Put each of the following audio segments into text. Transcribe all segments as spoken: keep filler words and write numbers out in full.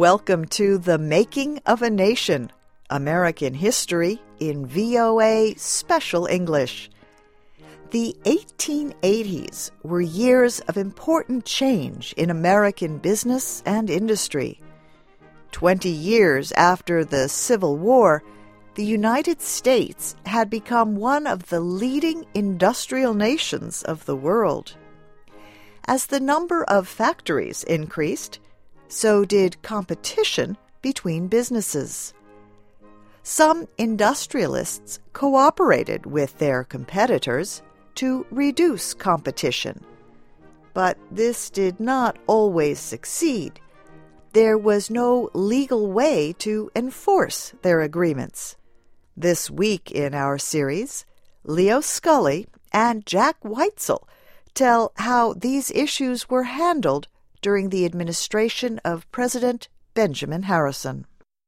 Welcome to The Making of a Nation, American History in V O A Special English. The eighteen eighties were years of important change in American business and industry. Twenty years after the Civil War, the United States had become one of the leading industrial nations of the world. As the number of factories increased, so did competition between businesses. Some industrialists cooperated with their competitors to reduce competition. But this did not always succeed. There was no legal way to enforce their agreements. This week in our series, Leo Scully and Jack Weitzel tell how these issues were handled during the administration of President Benjamin Harrison.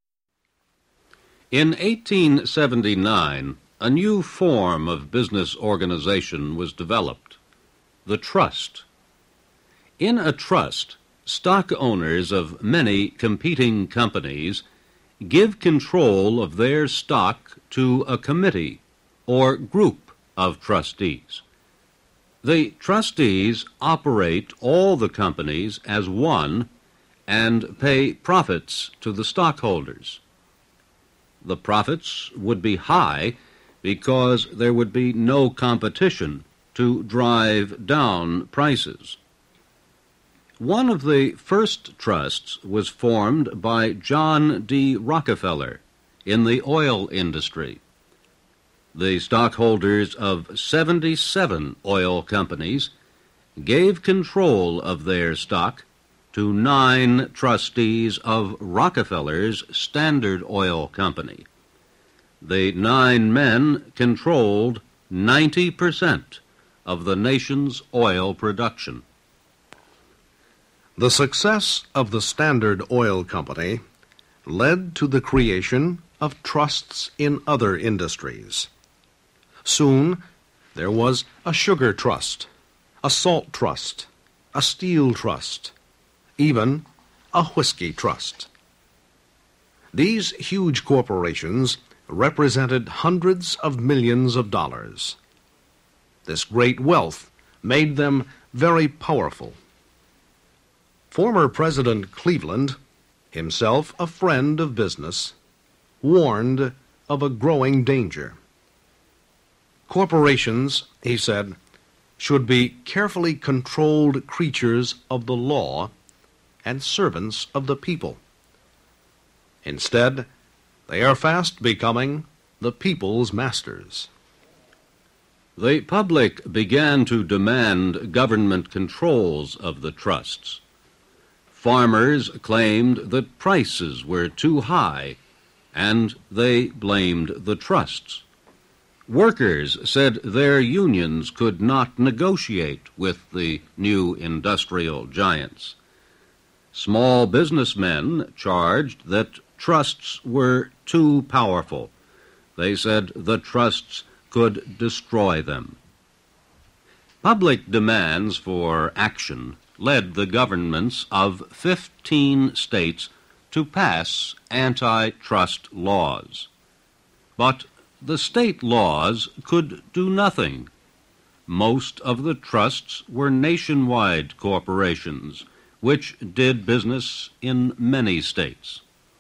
In eighteen seventy-nine, a new form of business organization was developed, the trust. In a trust, stock owners of many competing companies give control of their stock to a committee or group of trustees. The trustees operate all the companies as one and pay profits to the stockholders. The profits would be high because there would be no competition to drive down prices. One of the first trusts was formed by John D. Rockefeller in the oil industry. The stockholders of seventy-seven oil companies gave control of their stock to nine trustees of Rockefeller's Standard Oil Company. The nine men controlled ninety percent of the nation's oil production. The success of the Standard Oil Company led to the creation of trusts in other industries. Soon, there was a sugar trust, a salt trust, a steel trust, even a whiskey trust. These huge corporations represented hundreds of millions of dollars. This great wealth made them very powerful. Former President Cleveland, himself a friend of business, warned of a growing danger. Corporations, he said, should be carefully controlled creatures of the law and servants of the people. Instead, they are fast becoming the people's masters. The public began to demand government controls of the trusts. Farmers claimed that prices were too high, and they blamed the trusts. Workers said their unions could not negotiate with the new industrial giants. Small businessmen charged that trusts were too powerful. They said the trusts could destroy them. Public demands for action led the governments of fifteen states to pass antitrust laws. But the state laws could do nothing. Most of the trusts were nationwide corporations, which did business in many states.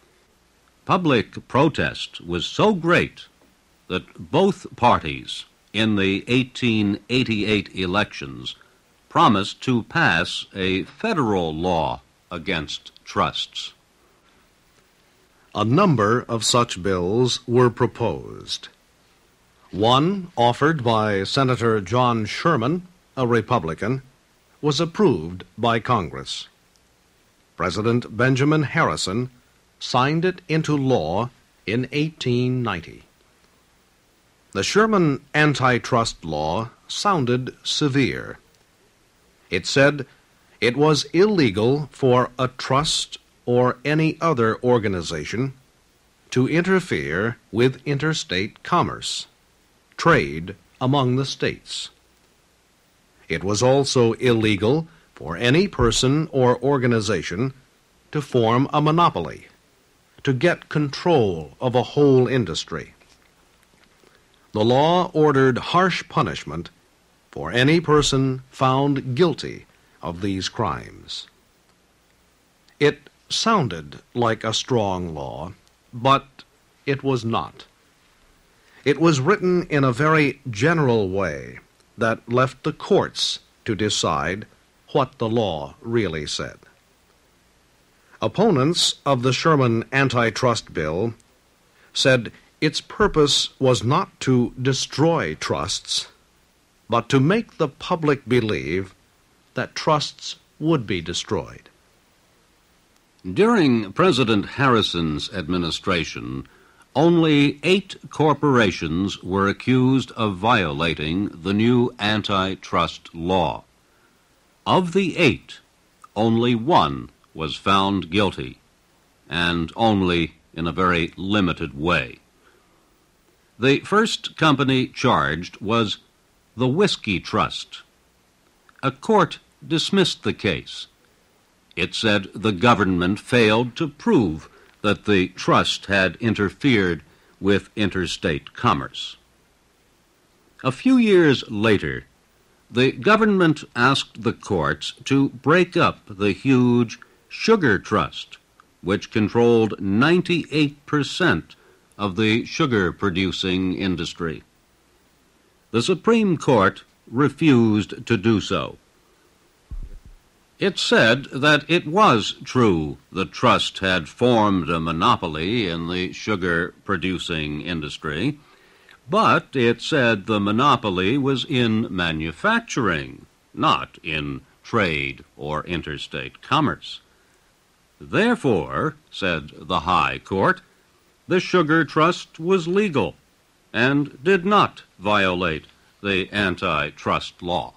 Public protest was so great that both parties in the eighteen eighty-eight elections promised to pass a federal law against trusts. A number of such bills were proposed. One, offered by Senator John Sherman, a Republican, was approved by Congress. President Benjamin Harrison signed it into law in eighteen ninety. The Sherman antitrust law sounded severe. It said it was illegal for a trust or any other organization to interfere with interstate commerce, trade among the states. It was also illegal for any person or organization to form a monopoly, to get control of a whole industry. The law ordered harsh punishment for any person found guilty of these crimes. It sounded like a strong law, but it was not. It was written in a very general way that left the courts to decide what the law really said. Opponents of the Sherman Antitrust Bill said its purpose was not to destroy trusts, but to make the public believe that trusts would be destroyed. During President Harrison's administration, only eight corporations were accused of violating the new antitrust law. Of the eight, only one was found guilty, and only in a very limited way. The first company charged was the Whiskey Trust. A court dismissed the case. It said the government failed to prove that the trust had interfered with interstate commerce. A few years later, the government asked the courts to break up the huge Sugar Trust, which controlled ninety-eight percent of the sugar-producing industry. The Supreme Court refused to do so. It said that it was true the trust had formed a monopoly in the sugar-producing industry, but it said the monopoly was in manufacturing, not in trade or interstate commerce. Therefore, said the High Court, the Sugar Trust was legal and did not violate the antitrust law.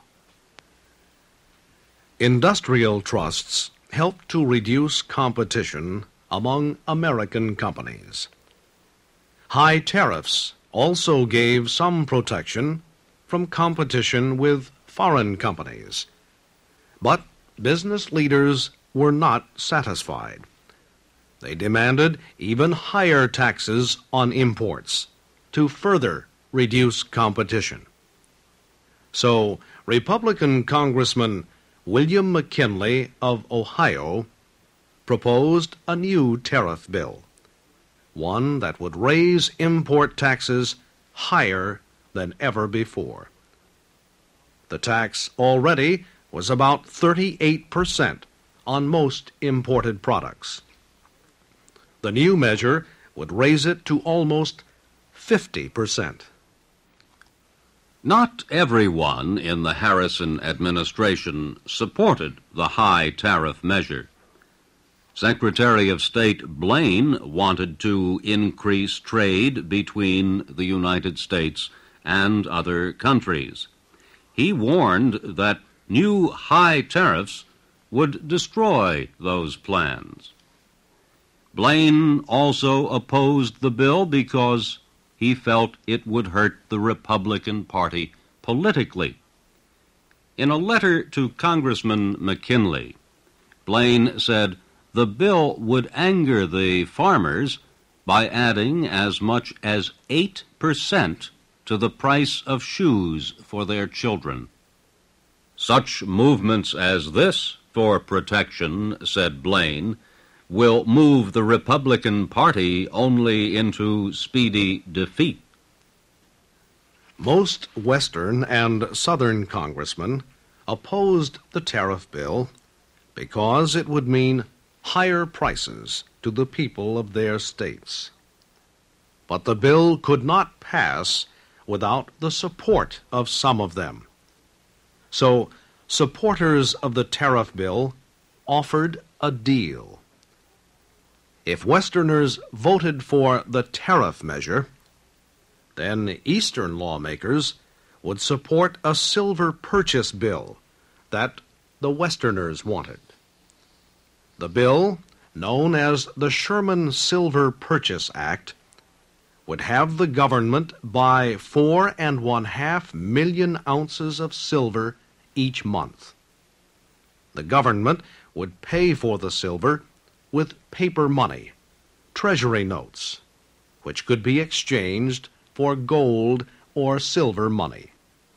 Industrial trusts helped to reduce competition among American companies. High tariffs also gave some protection from competition with foreign companies. But business leaders were not satisfied. They demanded even higher taxes on imports to further reduce competition. So, Republican Congressman William McKinley of Ohio proposed a new tariff bill, one that would raise import taxes higher than ever before. The tax already was about thirty-eight percent on most imported products. The new measure would raise it to almost fifty percent. Not everyone in the Harrison administration supported the high tariff measure. Secretary of State Blaine wanted to increase trade between the United States and other countries. He warned that new high tariffs would destroy those plans. Blaine also opposed the bill because he felt it would hurt the Republican Party politically. In a letter to Congressman McKinley, Blaine said the bill would anger the farmers by adding as much as eight percent to the price of shoes for their children. Such movements as this for protection, said Blaine, will move the Republican Party only into speedy defeat. Most Western and Southern congressmen opposed the tariff bill because it would mean higher prices to the people of their states. But the bill could not pass without the support of some of them. So, supporters of the tariff bill offered a deal. If Westerners voted for the tariff measure, then Eastern lawmakers would support a silver purchase bill that the Westerners wanted. The bill, known as the Sherman Silver Purchase Act, would have the government buy four and one half million ounces of silver each month. The government would pay for the silver with paper money, treasury notes, which could be exchanged for gold or silver money.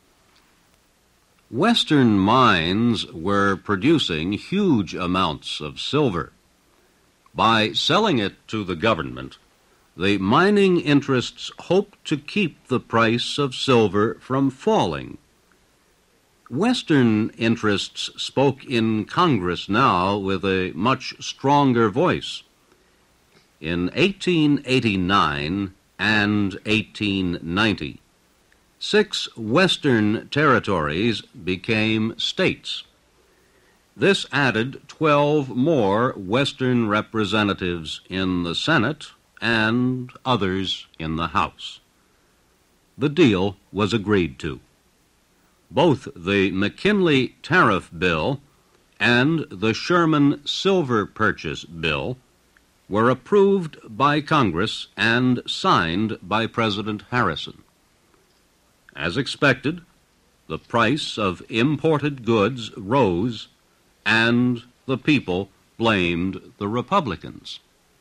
Western mines were producing huge amounts of silver. By selling it to the government, the mining interests hoped to keep the price of silver from falling. Western interests spoke in Congress now with a much stronger voice. In eighteen eighty-nine and eighteen ninety, six Western territories became states. This added twelve more Western representatives in the Senate and others in the House. The deal was agreed to. Both the McKinley Tariff Bill and the Sherman Silver Purchase Bill were approved by Congress and signed by President Harrison. As expected, the price of imported goods rose, and the people blamed the Republicans.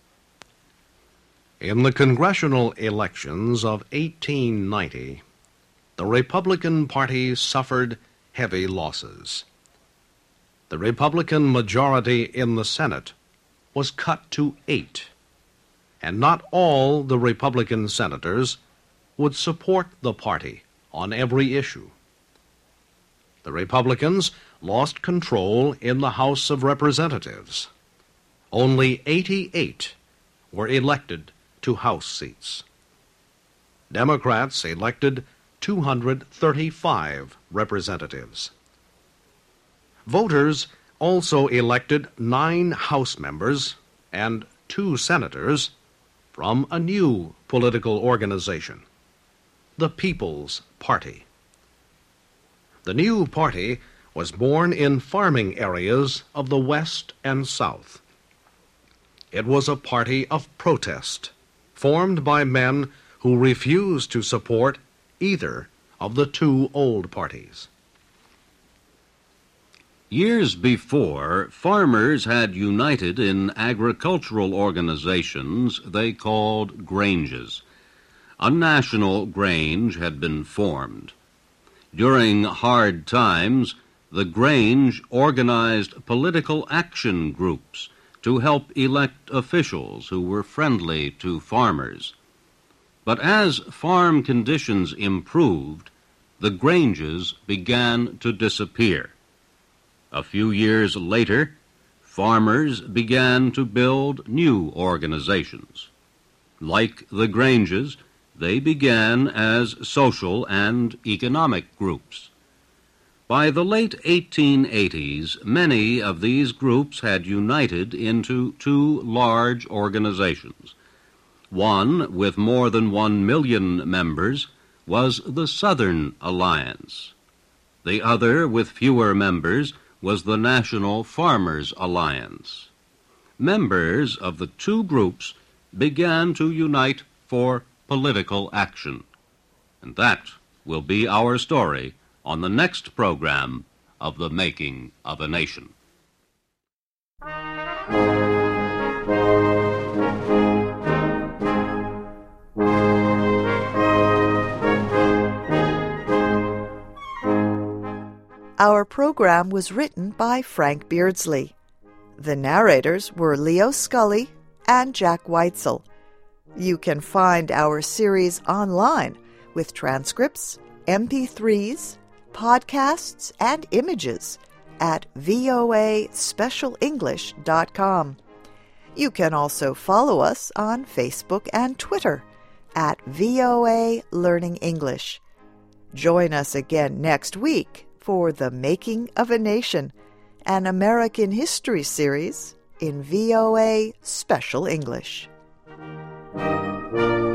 In the congressional elections of eighteen ninety, the Republican Party suffered heavy losses. The Republican majority in the Senate was cut to eight, and not all the Republican senators would support the party on every issue. The Republicans lost control in the House of Representatives. Only eighty-eight were elected to House seats. Democrats elected two hundred thirty-five representatives. Voters also elected nine House members and two senators from a new political organization, the People's Party. The new party was born in farming areas of the West and South. It was a party of protest, formed by men who refused to support either of the two old parties. Years before, farmers had united in agricultural organizations they called granges. A national grange had been formed. During hard times, the grange organized political action groups to help elect officials who were friendly to farmers. But as farm conditions improved, the granges began to disappear. A few years later, farmers began to build new organizations. Like the granges, they began as social and economic groups. By the late eighteen eighties, many of these groups had united into two large organizations. One, with more than one million members, was the Southern Alliance. The other, with fewer members, was the National Farmers Alliance. Members of the two groups began to unite for political action. And that will be our story on the next program of The Making of a Nation. Our program was written by Frank Beardsley. The narrators were Leo Scully and Jack Weitzel. You can find our series online with transcripts, M P threes, podcasts, and images at V O A special english dot com. You can also follow us on Facebook and Twitter at V O A Learning English. Join us again next week for The Making of a Nation, an American history series in V O A Special English.